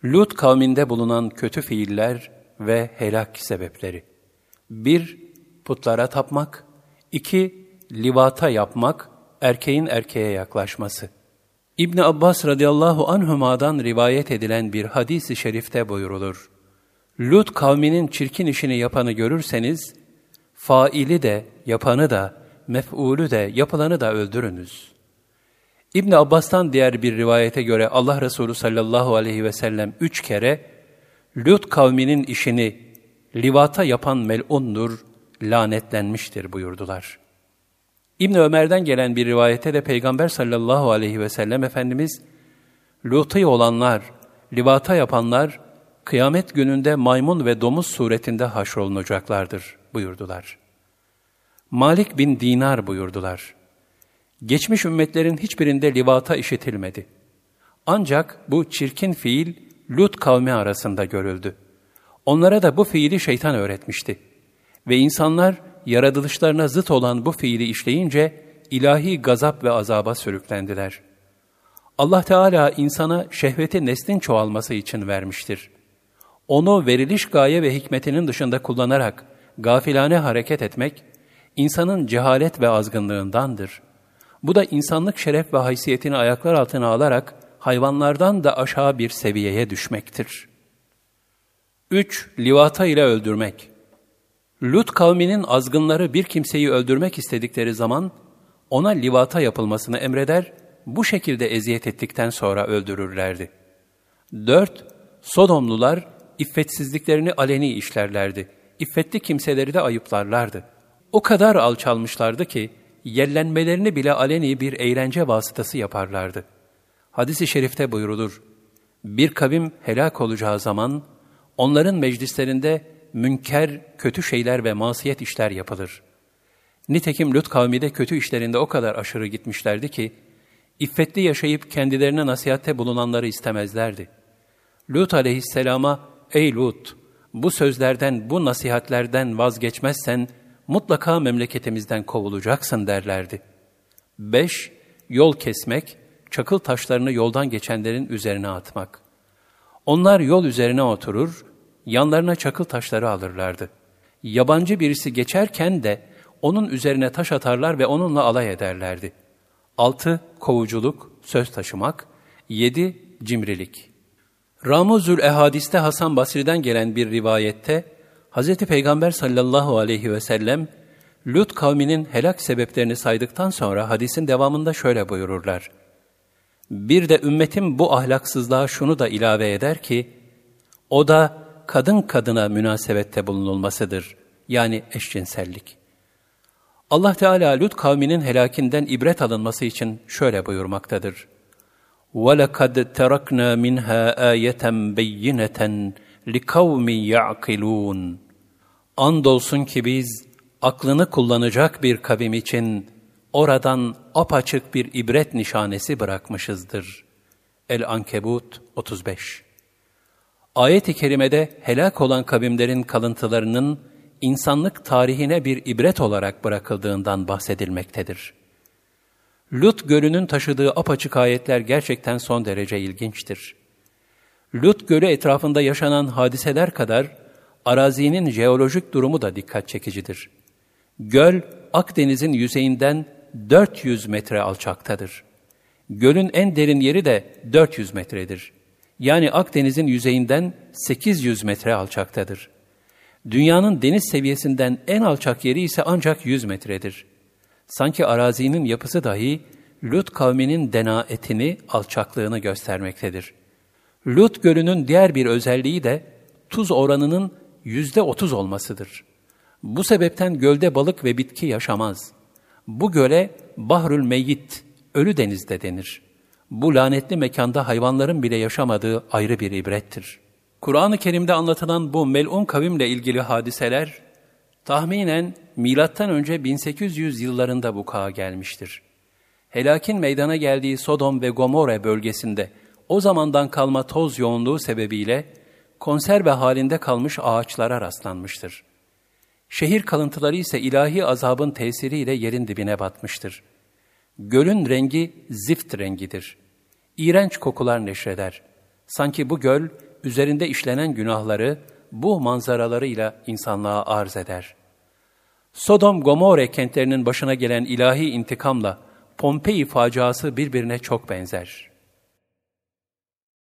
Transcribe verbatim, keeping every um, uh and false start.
Lut kavminde bulunan kötü fiiller ve helak sebepleri. bir Putlara tapmak. iki Livata yapmak, erkeğin erkeğe yaklaşması. İbn Abbas radıyallahu anhuma'dan rivayet edilen bir hadis-i şerifte buyurulur: Lut kavminin çirkin işini yapanı görürseniz, faili de, yapanı da, mef'ulü de, yapılanı da öldürünüz. İbn Abbas'tan diğer bir rivayete göre Allah Resulü sallallahu aleyhi ve sellem üç kere, Lut kavminin işini livata yapan mel'undur, lanetlenmiştir buyurdular. İbn Ömer'den gelen bir rivayete de Peygamber sallallahu aleyhi ve sellem Efendimiz, Lut'u olanlar, livata yapanlar, kıyamet gününde maymun ve domuz suretinde haşrolunacaklardır buyurdular. Malik bin Dinar buyurdular: Geçmiş ümmetlerin hiçbirinde livata işitilmedi. Ancak bu çirkin fiil Lut kavmi arasında görüldü. Onlara da bu fiili şeytan öğretmişti. Ve insanlar yaratılışlarına zıt olan bu fiili işleyince ilahi gazap ve azaba sürüklendiler. Allah Teala insana şehveti neslin çoğalması için vermiştir. Onu veriliş gaye ve hikmetinin dışında kullanarak gafilane hareket etmek, insanın cehalet ve azgınlığındandır. Bu da insanlık şeref ve haysiyetini ayaklar altına alarak hayvanlardan da aşağı bir seviyeye düşmektir. üç Livata ile öldürmek. Lut kavminin azgınları bir kimseyi öldürmek istedikleri zaman ona livata yapılmasını emreder, bu şekilde eziyet ettikten sonra öldürürlerdi. dört Sodomlular iffetsizliklerini aleni işlerlerdi. İffetli kimseleri de ayıplarlardı. O kadar alçalmışlardı ki yellenmelerini bile aleni bir eğlence vasıtası yaparlardı. Hadis-i şerifte buyrulur: Bir kavim helak olacağı zaman onların meclislerinde münker, kötü şeyler ve masiyet işler yapılır. Nitekim Lut kavmi de kötü işlerinde o kadar aşırı gitmişlerdi ki, iffetli yaşayıp kendilerine nasihatte bulunanları istemezlerdi. Lut aleyhisselama, ''Ey Lut, bu sözlerden, bu nasihatlerden vazgeçmezsen mutlaka memleketimizden kovulacaksın.'' derlerdi. beş Yol kesmek, çakıl taşlarını yoldan geçenlerin üzerine atmak. Onlar yol üzerine oturur, yanlarına çakıl taşları alırlardı. Yabancı birisi geçerken de onun üzerine taş atarlar ve onunla alay ederlerdi. altı Kovuculuk, söz taşımak. yedi Cimrilik. Ramuzül Ehadis'te Hasan Basri'den gelen bir rivayette, Hz. Peygamber sallallahu aleyhi ve sellem, Lut kavminin helak sebeplerini saydıktan sonra hadisin devamında şöyle buyururlar: Bir de ümmetim bu ahlaksızlığa şunu da ilave eder ki, o da kadın kadına münasebette bulunulmasıdır. Yani eşcinsellik. Allah Teala Lut kavminin helakinden ibret alınması için şöyle buyurmaktadır: وَلَقَدْ تَرَكْنَا مِنْهَا آيَةً بَيِّنَةً لِقَوْمٍ يَعْقِلُونَ Andolsun ki biz aklını kullanacak bir kavim için oradan apaçık bir ibret nişanesi bırakmışızdır. El-Ankebut otuz beş. Ayet-i kerimede helak olan kavimlerin kalıntılarının insanlık tarihine bir ibret olarak bırakıldığından bahsedilmektedir. Lut Gölü'nün taşıdığı apaçık ayetler gerçekten son derece ilginçtir. Lut Gölü etrafında yaşanan hadiseler kadar arazinin jeolojik durumu da dikkat çekicidir. Göl, Akdeniz'in yüzeyinden dört yüz metre alçaktadır. Gölün en derin yeri de dört yüz metredir. Yani Akdeniz'in yüzeyinden sekiz yüz metre alçaktadır. Dünyanın deniz seviyesinden en alçak yeri ise ancak yüz metredir. Sanki arazinin yapısı dahi Lut kavminin denaetini, alçaklığını göstermektedir. Lut Gölü'nün diğer bir özelliği de tuz oranının yüzde otuz olmasıdır. Bu sebepten gölde balık ve bitki yaşamaz. Bu göle Bahrül Meyyit, ölü deniz de denir. Bu lanetli mekanda hayvanların bile yaşamadığı ayrı bir ibrettir. Kur'an-ı Kerim'de anlatılan bu mel'un kavimle ilgili hadiseler, tahminen milattan önce bin sekiz yüz yıllarında vuku'a gelmiştir. Helakin meydana geldiği Sodom ve Gomorre bölgesinde o zamandan kalma toz yoğunluğu sebebiyle konserve halinde kalmış ağaçlara rastlanmıştır. Şehir kalıntıları ise ilahi azabın tesiriyle yerin dibine batmıştır. Gölün rengi zift rengidir. İğrenç kokular neşreder. Sanki bu göl üzerinde işlenen günahları bu manzaralarıyla insanlığa arz eder. Sodom Gomorre kentlerinin başına gelen ilahi intikamla Pompei faciası birbirine çok benzer.